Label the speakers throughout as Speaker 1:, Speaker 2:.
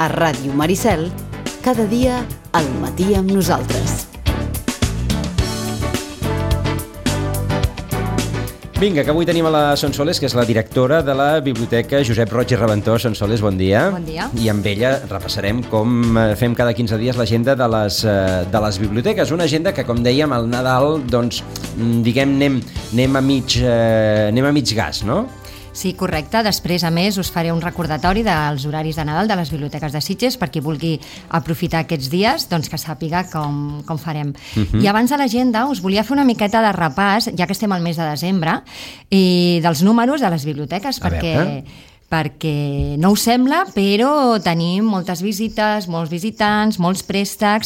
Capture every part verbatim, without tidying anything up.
Speaker 1: A Ràdio Maricel, cada dia al matí amb nosaltres.
Speaker 2: Vinga, que avui tenim a la Sonsoles, que és la directora de la Biblioteca Josep Roig i Reventós. Sonsoles, bon dia.
Speaker 3: Bon dia.
Speaker 2: I amb ella repassarem com fem cada quinze dies l'agenda de les, de les biblioteques. Una agenda que, com dèiem, al Nadal, doncs, diguem, anem, anem, a mig, eh, anem a mig gas, no?
Speaker 3: Sí, correcte. Després, a més, us faré un recordatori dels horaris de Nadal de les biblioteques de Sitges per qui vulgui aprofitar aquests dies, doncs que sàpiga com, com farem. Uh-huh. I abans de l'agenda us volia fer una miqueta de repàs, ja que estem al mes de desembre, i dels números de les biblioteques,
Speaker 2: a
Speaker 3: perquè...
Speaker 2: veure.
Speaker 3: perquè no us sembla, però tenim moltes visites, molts visitants, molts préstecs,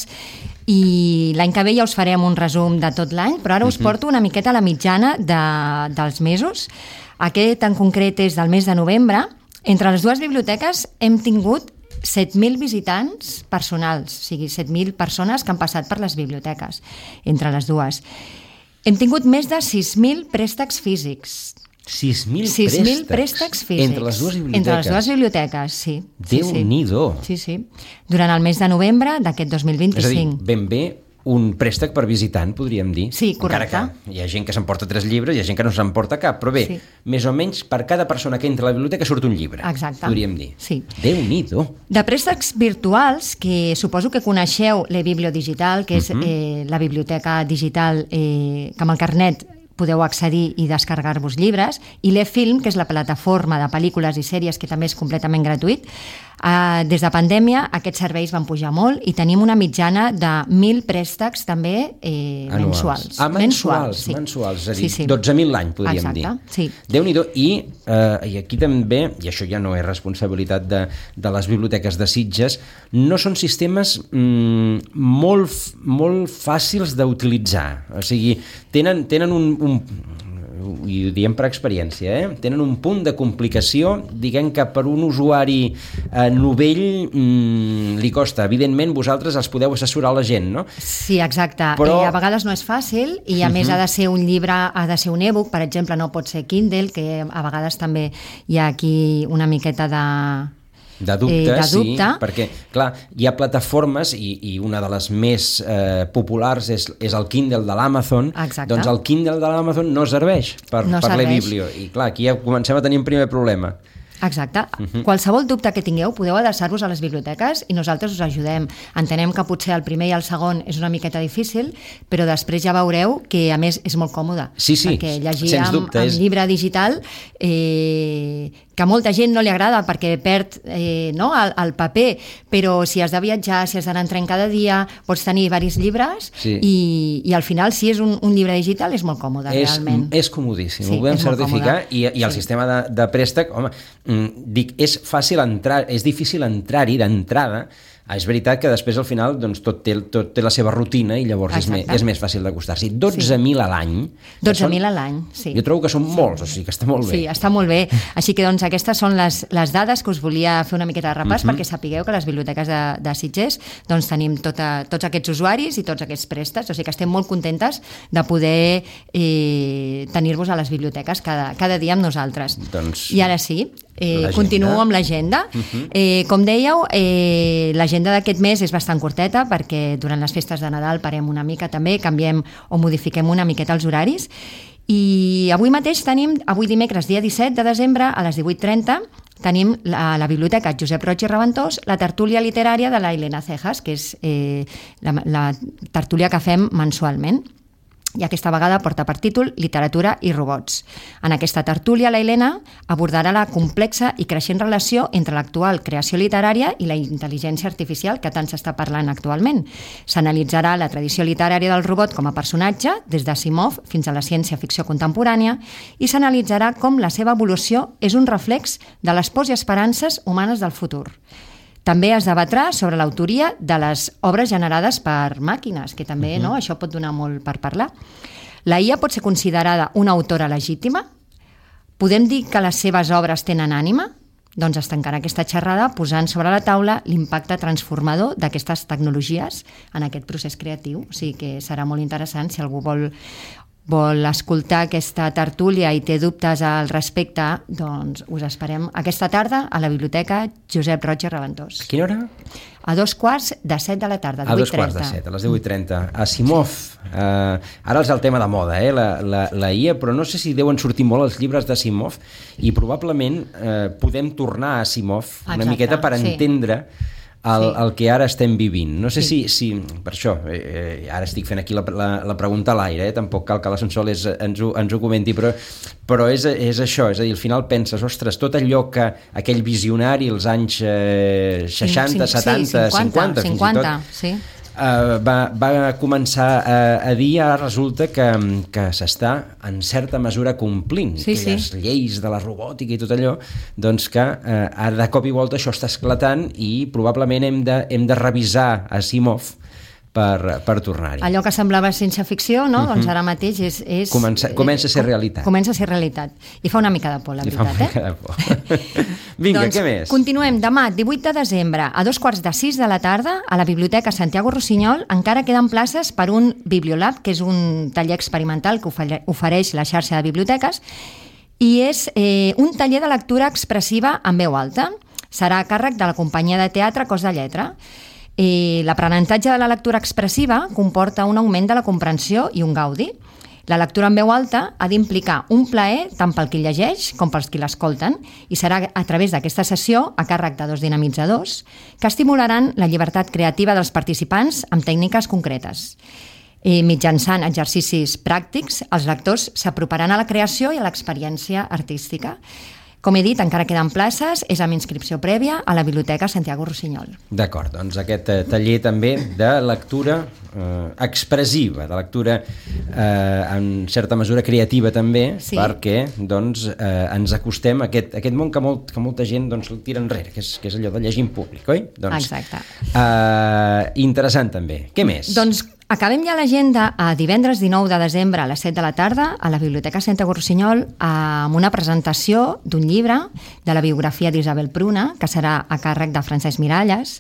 Speaker 3: i l'any que ve ja us farem un resum de tot l'any, però ara us porto una miqueta a la mitjana de, dels mesos. Aquest en concret és del mes de novembre. Entre les dues biblioteques hem tingut set mil visitants personals, o sigui, set mil persones que han passat per les biblioteques, entre les dues. Hem tingut més de sis mil préstecs físics.
Speaker 2: sis mil
Speaker 3: sis mil
Speaker 2: préstecs,
Speaker 3: préstecs físics.
Speaker 2: Entre les dues biblioteques.
Speaker 3: Entre les dues biblioteques, sí.
Speaker 2: Déu-n'hi-do.
Speaker 3: Sí, sí. Durant el mes de novembre d'aquest dos mil vint-i-cinc.
Speaker 2: És a dir, ben bé un préstec per visitant, podríem dir.
Speaker 3: Sí, correcte.
Speaker 2: Encara que hi ha gent que s'emporta tres llibres, hi ha gent que no s'emporta cap, però bé, sí. Més o menys per cada persona que entra a la biblioteca surt un llibre.
Speaker 3: Exacte.
Speaker 2: Podríem dir.
Speaker 3: Sí.
Speaker 2: Déu-n'hi-do.
Speaker 3: De préstecs virtuals, que suposo que coneixeu l'e-Biblio Digital, que és uh-huh. eh, la biblioteca digital eh, que amb el carnet podeu accedir i descarregar-vos llibres, i l'e-Film, que és la plataforma de pel·lícules i sèries que també és completament gratuït. Uh, des de pandèmia aquests serveis van pujar molt i tenim una mitjana de mil préstecs també eh, mensuals.
Speaker 2: Ah, mensuals,
Speaker 3: sí.
Speaker 2: mensuals, és a dir,
Speaker 3: sí, sí.
Speaker 2: dotze mil l'any, podríem
Speaker 3: Exacte,
Speaker 2: dir.
Speaker 3: Sí.
Speaker 2: Déu-n'hi-do, i, eh, i aquí també, i això ja no és responsabilitat de, de les biblioteques de Sitges, no són sistemes mm, molt, molt fàcils d'utilitzar. O sigui, tenen, tenen un, un i ho diem per experiència, eh? Tenen un punt de complicació, diguem que per un usuari eh, novell mmm, li costa. Evidentment, vosaltres els podeu assessorar a la gent, no?
Speaker 3: Sí, exacte.
Speaker 2: Però...
Speaker 3: Eh, a vegades no és fàcil i a uh-huh. més ha de ser un llibre, ha de ser un e-book, per exemple, no pot ser Kindle, que a vegades també hi ha aquí una miqueta de...
Speaker 2: De dubte,
Speaker 3: eh, de
Speaker 2: sí,
Speaker 3: dubte.
Speaker 2: Perquè, clar, hi ha plataformes i, i una de les més eh, populars és, és el Kindle de l'Amazon.
Speaker 3: Exacte.
Speaker 2: Doncs el Kindle de l'Amazon no serveix per,
Speaker 3: no
Speaker 2: per
Speaker 3: serveix.
Speaker 2: l'e-Biblio. I clar, aquí ja comencem a tenir un primer problema.
Speaker 3: Exacte. Uh-huh. Qualsevol dubte que tingueu podeu adreçar-vos a les biblioteques i nosaltres us ajudem. Entenem que potser el primer i el segon és una miqueta difícil, però després ja veureu que a més és molt còmode.
Speaker 2: Sí, sí,
Speaker 3: perquè llegir
Speaker 2: sens
Speaker 3: amb,
Speaker 2: dubte,
Speaker 3: amb
Speaker 2: és...
Speaker 3: llibre digital eh, que a molta gent no li agrada perquè perd eh, no, el, el paper, però si has de viatjar, si has d'anar en tren cada dia, pots tenir diversos llibres
Speaker 2: sí.
Speaker 3: i, i al final si és un, un llibre digital és molt còmode,
Speaker 2: és,
Speaker 3: realment.
Speaker 2: És comodíssim,
Speaker 3: sí,
Speaker 2: ho podem certificar i, i el
Speaker 3: sí.
Speaker 2: sistema de, de préstec, home, dic, és fàcil entrar, és difícil entrar-hi d'entrada. És veritat que després al final doncs, tot, té, tot té la seva rutina i llavors és més, és més fàcil d'acostar-s'hi. dotze mil sí. a l'any.
Speaker 3: dotze mil a l'any, sí.
Speaker 2: Jo trobo que són molts, o sigui que està molt bé.
Speaker 3: Sí, està molt bé. Així que doncs aquestes són les, les dades que us volia fer una miqueta de repàs uh-huh. perquè sapigueu que les biblioteques de, de Sitges doncs tenim tota, tots aquests usuaris i tots aquests préstecs, o sigui que estem molt contentes de poder eh, tenir-vos a les biblioteques cada, cada dia amb nosaltres.
Speaker 2: Doncs,
Speaker 3: I ara sí, eh, continuo amb l'agenda. Uh-huh. Eh, com dèieu, eh, l'agenda L'agenda d'aquest mes és bastant curteta perquè durant les festes de Nadal parem una mica també, canviem o modifiquem una miqueta els horaris. I avui mateix tenim, avui dimecres, dia disset de desembre, a les divuit trenta, tenim a la Biblioteca Josep Roig i Reventós la tertúlia literària de la Elena Cejas, que és eh, la, la tertúlia que fem mensualment. I aquesta vegada porta per títol Literatura i robots. En aquesta tertúlia, la Elena abordarà la complexa i creixent relació entre l'actual creació literària i la intel·ligència artificial que tant s'està parlant actualment. S'analitzarà la tradició literària del robot com a personatge, des d'Asimov fins a la ciència-ficció contemporània, i s'analitzarà com la seva evolució és un reflex de les pors i esperances humanes del futur. També es debatrà sobre l'autoria de les obres generades per màquines, que també uh-huh. no, això pot donar molt per parlar. La I A pot ser considerada una autora legítima? Podem dir que les seves obres tenen ànima? Doncs es tancarà aquesta xerrada posant sobre la taula l'impacte transformador d'aquestes tecnologies en aquest procés creatiu. O sigui que serà molt interessant si algú vol vol escoltar aquesta tertúlia i té dubtes al respecte, doncs us esperem aquesta tarda a la Biblioteca Josep Roig i Reventós.
Speaker 2: A quina hora?
Speaker 3: A dos quarts de set de la tarda,
Speaker 2: a dos quarts de set, a les deu i trenta. Asimov, eh, ara és el tema de moda, eh, la, la, la I A, però no sé si deuen sortir molt els llibres d'Asimov i probablement eh, podem tornar a Asimov una Exacte, miqueta per sí. entendre el, sí. el que ara estem vivint. No sé sí. si, si... Per això, eh, ara estic fent aquí la, la, la pregunta a l'aire, eh, tampoc cal que la Sonsoles ens ho, ens ho comenti, però, però és, és això, és a dir, al final penses, ostres, tot allò que aquell visionari als anys eh, seixanta, setanta,
Speaker 3: sí, cinquanta,
Speaker 2: cinquanta,
Speaker 3: cinquanta,
Speaker 2: fins i tot...
Speaker 3: Sí.
Speaker 2: Uh, va, va començar a, a dir, ara resulta que, que s'està en certa mesura complint
Speaker 3: sí,
Speaker 2: aquelles
Speaker 3: sí.
Speaker 2: lleis de la robòtica i tot allò, doncs que uh, ara de cop i volta això està esclatant i probablement hem de, hem de revisar Asimov per, per tornar-hi.
Speaker 3: Allò que semblava ciència ficció, no? Uh-huh. Doncs ara mateix és... és
Speaker 2: comença, comença a ser realitat.
Speaker 3: Comença a ser realitat. I fa una mica de por, la
Speaker 2: I
Speaker 3: veritat.
Speaker 2: fa una mica
Speaker 3: eh?
Speaker 2: de por. Vinga, doncs, què més?
Speaker 3: Continuem. Demà, divuit de desembre, a dos quarts de sis de la tarda, a la Biblioteca Santiago Rossinyol, encara queden places per un Bibliolab, que és un taller experimental que ofereix la xarxa de biblioteques, i és eh, un taller de lectura expressiva en veu alta. Serà a càrrec de la companyia de teatre Cos de Lletra. Eh, l'aprenentatge de la lectura expressiva comporta un augment de la comprensió i un gaudi. La lectura en veu alta ha d'implicar un plaer tant pel qui llegeix com pels qui l'escolten i serà a través d'aquesta sessió a càrrec de dos dinamitzadors que estimularan la llibertat creativa dels participants amb tècniques concretes. Eh, mitjançant exercicis pràctics, els lectors s'aproparan a la creació i a l'experiència artística. Com he dit, encara queden places, és amb inscripció prèvia a la Biblioteca Santiago Rossinyol.
Speaker 2: D'acord, doncs aquest eh, taller també de lectura eh, expressiva, de lectura eh, en certa mesura creativa també, sí. perquè doncs, eh, ens acostem a aquest, a aquest món que, molt, que molta gent doncs, el tira enrere, que és, que és allò de llegir en públic, oi? Doncs,
Speaker 3: Exacte.
Speaker 2: Eh, interessant també. Què més?
Speaker 3: Doncs acabem ja l'agenda a divendres dinou de desembre a les set de la tarda a la Biblioteca Santiago Rossinyol amb una presentació d'un llibre de la biografia d'Isabel Pruna, que serà a càrrec de Francesc Miralles,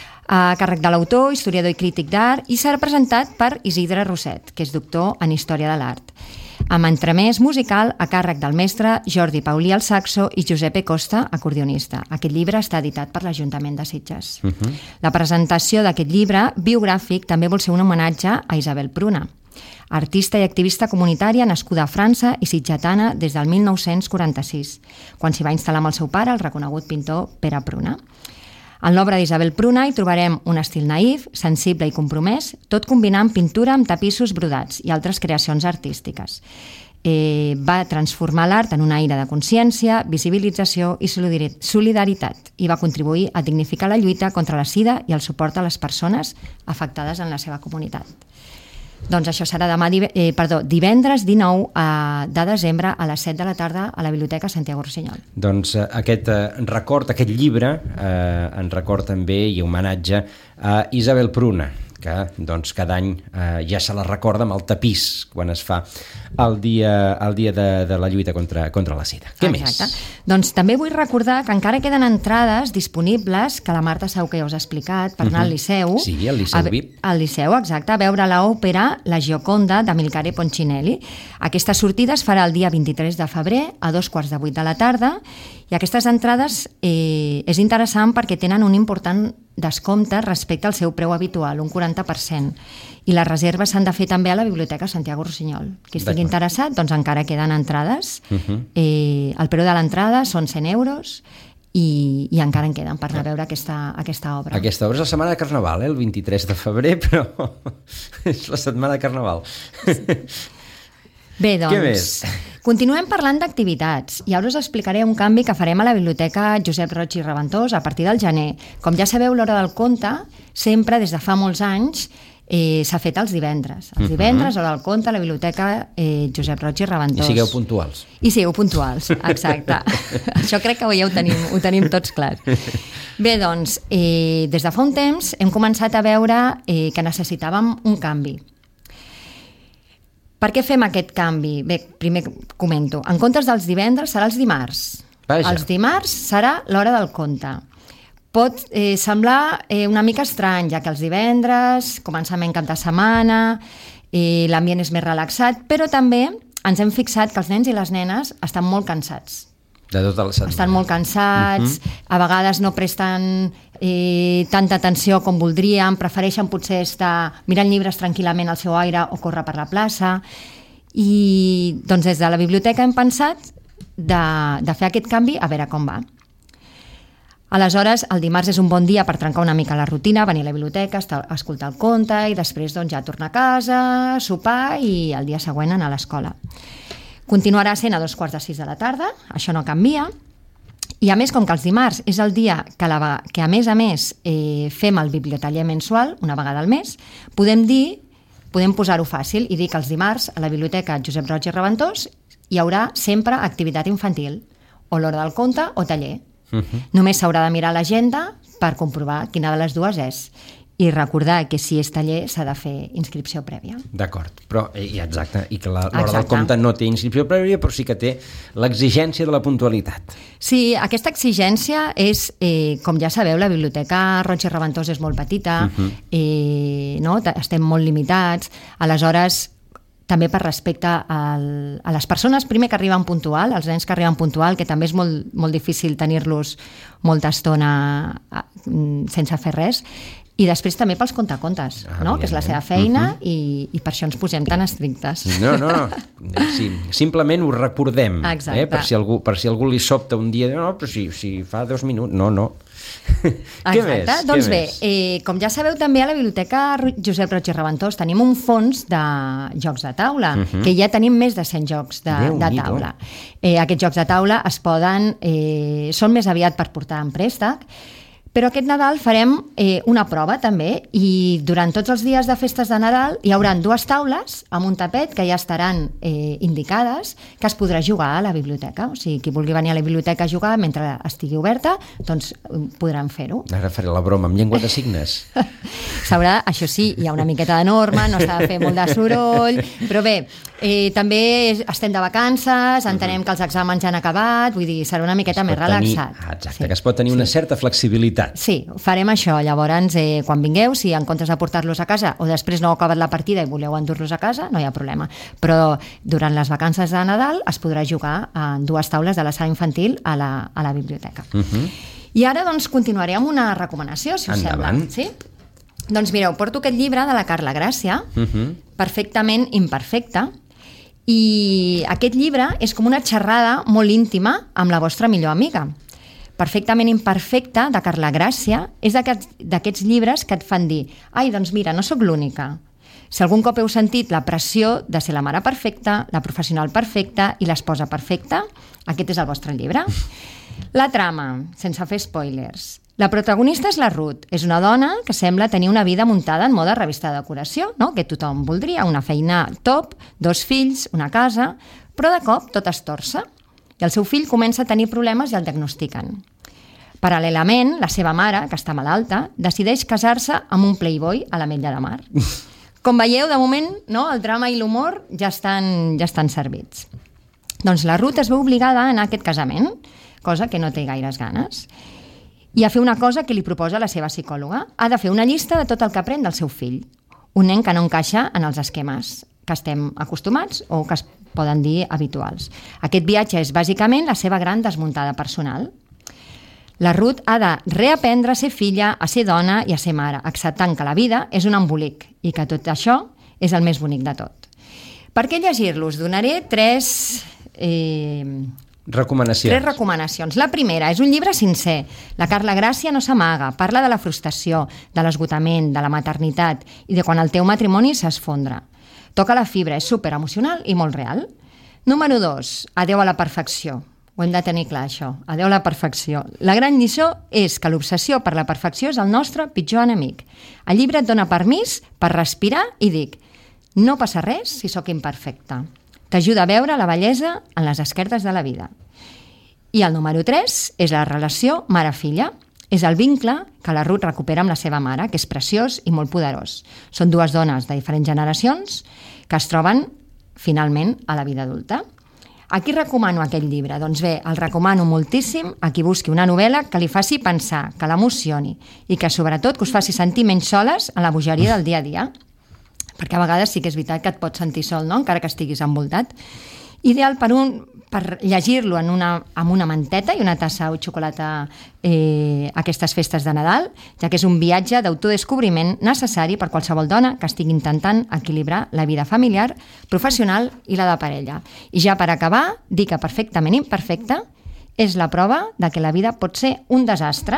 Speaker 3: a càrrec de l'autor, historiador i crític d'art, i serà presentat per Isidre Rosset, que és doctor en Història de l'Art, amb entremès musical a càrrec del mestre Jordi Paulí al saxo i Giuseppe Costa, acordionista. Aquest llibre està editat per l'Ajuntament de Sitges. Uh-huh. La presentació d'aquest llibre biogràfic també vol ser un homenatge a Isabel Pruna, artista i activista comunitària nascuda a França i sitgetana des del mil nou-cents quaranta-sis, quan s'hi va instal·lar amb el seu pare, el reconegut pintor Pere Pruna. En l'obra d'Isabel Pruna hi trobarem un estil naïf, sensible i compromès, tot combinant pintura amb tapissos brodats i altres creacions artístiques. Eh, va transformar l'art en un aire de consciència, visibilització i solidaritat i va contribuir a dignificar la lluita contra la sida i el suport a les persones afectades en la seva comunitat. Doncs això serà demà, eh, perdó, divendres dinou de desembre a les set de la tarda a la Biblioteca Santiago Rossinyol.
Speaker 2: Doncs eh, aquest eh, record, aquest llibre, eh, en record també i homenatge a Isabel Pruna, que doncs, cada any eh, ja se la recorda amb el tapís quan es fa el dia, el dia de, de la lluita contra, contra la sida. Què
Speaker 3: Exacte.
Speaker 2: més?
Speaker 3: Doncs també vull recordar que encara queden entrades disponibles, que la Marta segur que ja us ha explicat, per anar uh-huh. al Liceu.
Speaker 2: Sí, al Liceu V I P.
Speaker 3: Al Liceu, exacte, a veure l'òpera La Gioconda d'Amilcare Poncinelli. Aquesta sortida es farà el dia vint-i-tres de febrer a dos quarts de vuit de la tarda i aquestes entrades eh, és interessant perquè tenen un important descompte respecte al seu preu habitual, un quaranta per cent. I les reserves s'han de fer també a la Biblioteca Santiago Rossinyol. Qui estigui interessat, doncs encara queden entrades. Uh-huh. Eh, el preu de l'entrada són cent euros i, i encara en queden per anar a veure aquesta, aquesta obra.
Speaker 2: Aquesta obra és la setmana de Carnaval, eh? El vint-i-tres de febrer, però és la setmana de Carnaval.
Speaker 3: Bé, doncs, continuem parlant d'activitats i ara us explicaré un canvi que farem a la Biblioteca Josep Roig i Reventós a partir del gener. Com ja sabeu, l'Hora del Conte, sempre des de fa molts anys, eh, s'ha fet els divendres. Els divendres, Hora del Conte, a la Biblioteca eh, Josep Roig i Reventós.
Speaker 2: I sigueu puntuals.
Speaker 3: I sigueu puntuals, exacte. Això crec que ja ho tenim, ho tenim tots clar. Bé, doncs, eh, des de fa un temps hem començat a veure eh, que necessitàvem un canvi. Per què fem aquest canvi? Bé, primer comento. En comptes dels divendres serà els dimarts.
Speaker 2: Vaja.
Speaker 3: Els dimarts serà l'Hora del Conte. pot eh, semblar eh, una mica estrany, ja que els divendres, començament cap de setmana, eh, l'ambient és més relaxat, però també ens hem fixat que els nens i les nenes estan molt cansats.
Speaker 2: De tota la setmana.
Speaker 3: Estan molt cansats, uh-huh. a vegades no presten eh, tanta atenció com voldrien, prefereixen potser estar mirant llibres tranquil·lament al seu aire o córrer per la plaça. I doncs des de la biblioteca hem pensat de, de fer aquest canvi a veure com va. Aleshores, el dimarts és un bon dia per trencar una mica la rutina, venir a la biblioteca, estar, escoltar el conte i després doncs, ja tornar a casa, sopar i el dia següent anar a l'escola. Continuarà sent a dos quarts de sis de la tarda, això no canvia, i a més, com que els dimarts és el dia que, la, que a més a més eh, fem el bibliotaller mensual, una vegada al mes, podem dir, podem posar-ho fàcil i dir que els dimarts a la biblioteca Josep Roig i Reventós hi haurà sempre activitat infantil, o l'hora del conte o taller. Uh-huh. Només s'haurà de mirar l'agenda per comprovar quina de les dues és. I recordar que si és taller s'ha de fer inscripció prèvia.
Speaker 2: D'acord, però i exacte, i que l'hora del compte no té inscripció prèvia, però sí que té l'exigència de la puntualitat.
Speaker 3: Sí, aquesta exigència és, eh, com ja sabeu, la biblioteca Roig i Reventós és molt petita, uh-huh. eh, no? Estem molt limitats, aleshores també per respecte al, a les persones primer que arriben puntual, els nens que arriben puntual, que també és molt, molt difícil tenir-los molta estona sense fer res, i després també pels contacontes, ah, no? Que és la seva feina uh-huh. i, i per això ens posem tan estrictes.
Speaker 2: No, no, no. Sí, simplement ho recordem, eh? per, si algú, per si algú li sobta un dia, no, però si, si fa dos minuts, no, no.
Speaker 3: Què més? Doncs bé, eh, com ja sabeu també a la Biblioteca Josep Roig i Reventós tenim un fons de jocs de taula, uh-huh. que ja tenim més de cent jocs de, de taula. Eh, aquests jocs de taula es poden, eh, són més aviat per portar en préstec, però aquest Nadal farem eh, una prova també i durant tots els dies de festes de Nadal hi haurà dues taules amb un tapet que ja estaran eh, indicades que es podrà jugar a la biblioteca. O sigui, qui vulgui venir a la biblioteca a jugar mentre estigui oberta, doncs podran fer-ho.
Speaker 2: Ara faré la broma amb llengua de signes.
Speaker 3: S'haurà, això sí, hi ha una miqueta de norma, no s'ha de fer molt de soroll, però bé, eh, també estem de vacances, entenem que els exàmens ja han acabat, vull dir, serà una miqueta més relaxat.
Speaker 2: Tenir, exacte, sí, que es pot tenir sí. una certa flexibilitat.
Speaker 3: Sí, farem això. Llavors, eh, quan vingueu, si en comptes de portar-los a casa o després no heu acabat la partida i voleu endur-los a casa, no hi ha problema. Però durant les vacances de Nadal es podrà jugar en dues taules de la sala infantil a la, a la biblioteca. Uh-huh. I ara, doncs, continuaré amb una recomanació, si us
Speaker 2: Endavant.
Speaker 3: sembla. Sí? Doncs mireu, porto aquest llibre de la Carla Gràcia, uh-huh. Perfectament imperfecte, i aquest llibre és com una xerrada molt íntima amb la vostra millor amiga. Perfectament imperfecte, de Carla Gràcia, és d'aquests llibres que et fan dir ai, doncs mira, no sóc l'única. Si algun cop heu sentit la pressió de ser la mare perfecta, la professional perfecta i l'esposa perfecta, aquest és el vostre llibre. La trama, sense fer spoilers. La protagonista és la Ruth, és una dona que sembla tenir una vida muntada en mode revista de decoració, no? Que tothom voldria, una feina top, dos fills, una casa, però de cop tot es torça. I el seu fill comença a tenir problemes i el diagnostiquen. Paral·lelament, la seva mare, que està malalta, decideix casar-se amb un playboy a l'Ametlla de Mar. Com veieu, de moment, no, el drama i l'humor ja estan, ja estan servits. Doncs la Ruth es veu obligada a anar a aquest casament, cosa que no té gaires ganes, i a fer una cosa que li proposa la seva psicòloga. Ha de fer una llista de tot el que aprèn del seu fill. Un nen que no encaixa en els esquemes que estem acostumats o que es poden dir habituals. Aquest viatge és bàsicament la seva gran desmuntada personal. La Ruth ha de reaprendre a ser filla, a ser dona i a ser mare, acceptant que la vida és un embolic i que tot això és el més bonic de tot. Per què llegir-los? Donaré tres... Eh,
Speaker 2: recomanacions.
Speaker 3: Tres recomanacions. La primera, és un llibre sincer. La Carla Gràcia no s'amaga, parla de la frustració, de l'esgotament, de la maternitat i de quan el teu matrimoni s'esfondra. Toca la fibra, és superemocional i molt real. Número dos, adeu a la perfecció. Ho hem de tenir clar, això. Adeu a la perfecció. La gran lliçó és que l'obsessió per la perfecció és el nostre pitjor enemic. El llibre et dona permís per respirar i dic, no passa res si sóc imperfecte. T'ajuda a veure la bellesa en les esquerdes de la vida. I el número tres és la relació mare-filla. És el vincle que la Ruth recupera amb la seva mare, que és preciós i molt poderós. Són dues dones de diferents generacions que es troben finalment a la vida adulta. A qui recomano aquest llibre? Doncs bé, el recomano moltíssim a qui busqui una novel·la que li faci pensar, que l'emocioni i que sobretot que us faci sentir menys soles a la bogeria del dia a dia. Perquè a vegades sí que és veritat que et pots sentir sol, no? Encara que estiguis envoltat. Ideal per, un, per llegir-lo en una, amb una manteta i una tassa o xocolata eh, aquestes festes de Nadal, ja que és un viatge d'autodescobriment necessari per qualsevol dona que estigui intentant equilibrar la vida familiar, professional i la de parella. I ja per acabar, dir que perfectament imperfecta és la prova de que la vida pot ser un desastre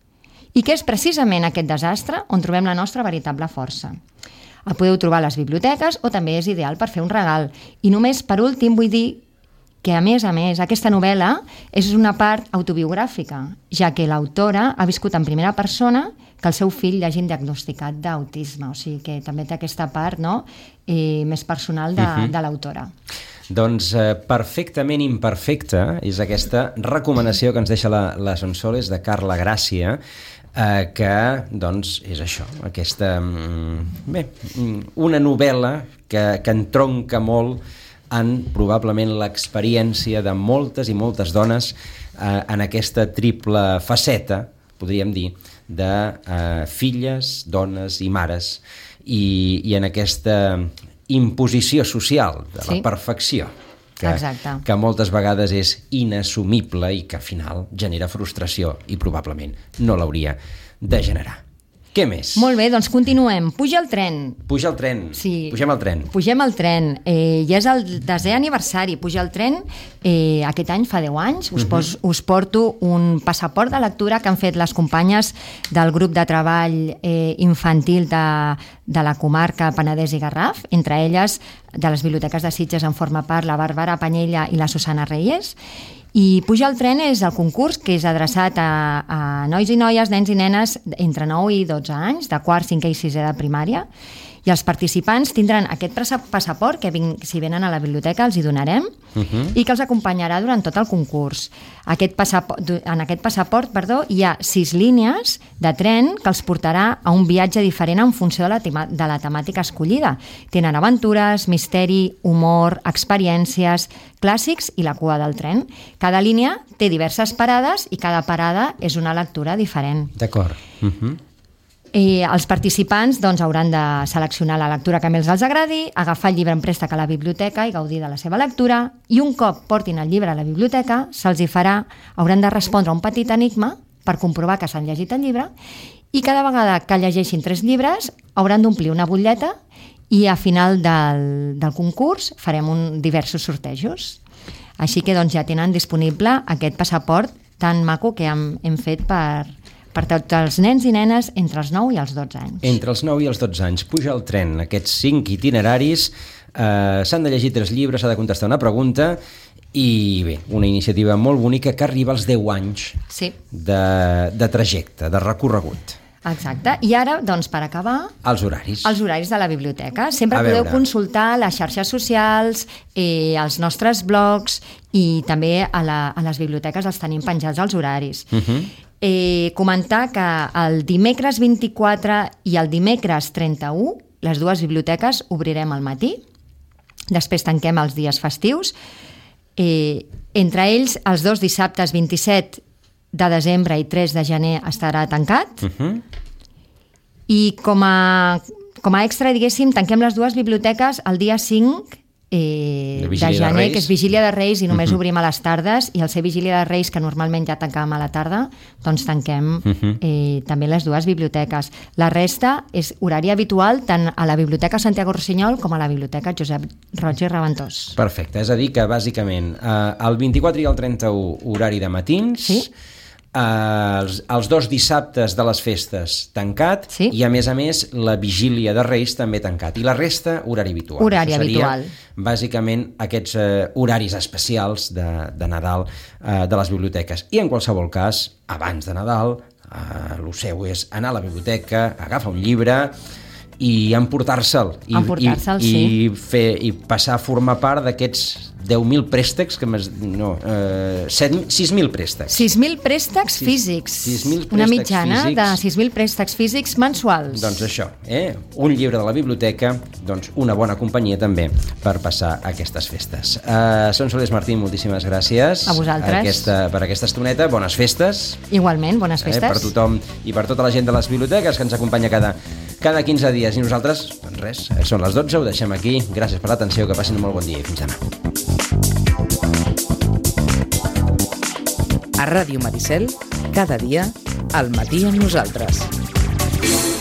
Speaker 3: i que és precisament aquest desastre on trobem la nostra veritable força. El podeu trobar a les biblioteques o també és ideal per fer un regal. I només per últim vull dir que, a més a més, aquesta novel·la és una part autobiogràfica, ja que l'autora ha viscut en primera persona que el seu fill li hagin diagnosticat d'autisme. O sigui que també té aquesta part, no?, eh, més personal de, uh-huh. de l'autora.
Speaker 2: Doncs eh, perfectament imperfecta és aquesta recomanació que ens deixa la, la Sonsoles de Carla Gràcia, eh, que doncs és això, aquesta bé, una novel·la que, que entronca molt en probablement l'experiència de moltes i moltes dones eh, en aquesta triple faceta, podríem dir, de eh, filles, dones i mares, i, i en aquesta imposició social de la sí. perfecció, que, que moltes vegades és inassumible i que al final genera frustració i probablement no l'hauria de generar. Què més?
Speaker 3: Molt bé, doncs continuem. Puja el tren.
Speaker 2: Puja el tren.
Speaker 3: Sí.
Speaker 2: Pugem al tren.
Speaker 3: Pugem al tren. Eh, ja és el desè aniversari. Puja el tren. Eh, aquest any fa deu anys. Us, pos, uh-huh. us porto un passaport de lectura que han fet les companyes del grup de treball eh, infantil de, de la comarca Penedès i Garraf. Entre elles, de les biblioteques de Sitges en forma part la Bàrbara Panyella i la Susana Reyes. I Puja el tren és el concurs que és adreçat a, a nois i noies, nens i nenes entre nou i dotze anys, de quart, cinquè i sisè de primària, i els participants tindran aquest passaport que vin, si venen a la biblioteca els hi donarem uh-huh. i que els acompanyarà durant tot el concurs. Aquest passaport, en aquest passaport perdó, hi ha sis línies de tren que els portarà a un viatge diferent en funció de la, tema, de la temàtica escollida. Tenen aventures, misteri, humor, experiències, clàssics i la cua del tren. Cada línia té diverses parades i cada parada és una lectura diferent.
Speaker 2: D'acord. Uh-huh.
Speaker 3: Eh, els participants doncs, hauran de seleccionar la lectura que més els agradi, agafar el llibre en préstec a la biblioteca i gaudir de la seva lectura, i un cop portin el llibre a la biblioteca se'ls hi farà, hauran de respondre a un petit enigma per comprovar que s'han llegit el llibre, i cada vegada que llegeixin tres llibres hauran d'omplir una butlleta i a final del, del concurs farem un, diversos sortejos. Així que doncs, ja tenen disponible aquest passaport tan maco que hem, hem fet per... per tots els nens i nenes entre els nou i els dotze anys.
Speaker 2: Entre els nou i els dotze anys. Puja el tren, aquests cinc itineraris, eh, s'han de llegir tres llibres, s'ha de contestar una pregunta, i bé, una iniciativa molt bonica que arriba als deu anys
Speaker 3: sí.
Speaker 2: de, de trajecte, de recorregut.
Speaker 3: Exacte. I ara, doncs, per acabar...
Speaker 2: Els horaris.
Speaker 3: Els horaris de la biblioteca. Sempre podeu consultar les xarxes socials, eh, els nostres blogs, i també a, la, a les biblioteques els tenim penjats els horaris. Uh-huh. Eh, comentar que el dimecres vint-i-quatre i el dimecres trenta-u, les dues biblioteques obrirem al matí, després tanquem els dies festius, eh, entre ells els dos dissabtes vint-i-set de desembre i tres de gener estarà tancat, uh-huh. i com a, com a extra, diguéssim, tanquem les dues biblioteques el dia cinc Eh, de, de gener, de que és Vigília de Reis, i només uh-huh. obrim a les tardes, i al ser Vigília de Reis, que normalment ja tancàvem a la tarda, doncs tanquem uh-huh. eh, també les dues biblioteques. La resta és horari habitual tant a la Biblioteca Santiago Rossinyol com a la Biblioteca Josep Roig i Reventós.
Speaker 2: Perfecte, és a dir que bàsicament eh, el vint-i-quatre i el trenta-u horari de matins, sí. Uh, els, els dos dissabtes de les festes tancat, sí. i a més a més la Vigília de Reis també tancat, i la resta horari habitual.
Speaker 3: Horari habitual.
Speaker 2: Bàsicament aquests uh, horaris especials de, de Nadal uh, de les biblioteques, i en qualsevol cas abans de Nadal uh, el seu és anar a la biblioteca, agafar un llibre i emportar-se'l i,
Speaker 3: emportar-se'l,
Speaker 2: i,
Speaker 3: sí.
Speaker 2: i, fer, i passar a formar part d'aquests deu mil préstecs, que no, eh, sis mil préstecs.
Speaker 3: sis mil préstecs físics.
Speaker 2: sis mil préstecs
Speaker 3: Una mitjana
Speaker 2: físics.
Speaker 3: de sis mil préstecs físics mensuals.
Speaker 2: Doncs això, eh? Un llibre de la biblioteca, doncs una bona companyia també per passar aquestes festes. Uh, Sonsoles Martín, moltíssimes gràcies.
Speaker 3: A vosaltres.
Speaker 2: Aquesta, per aquesta estoneta. Bones festes.
Speaker 3: Igualment, bones festes.
Speaker 2: Eh, per tothom i per tota la gent de les biblioteques que ens acompanya cada, cada quinze dies. I nosaltres, doncs res, són les dotze, ho deixem aquí. Gràcies per l'atenció, que passin un molt bon dia i fins demà.
Speaker 4: A Ràdio Maricel, cada dia, al matí amb nosaltres.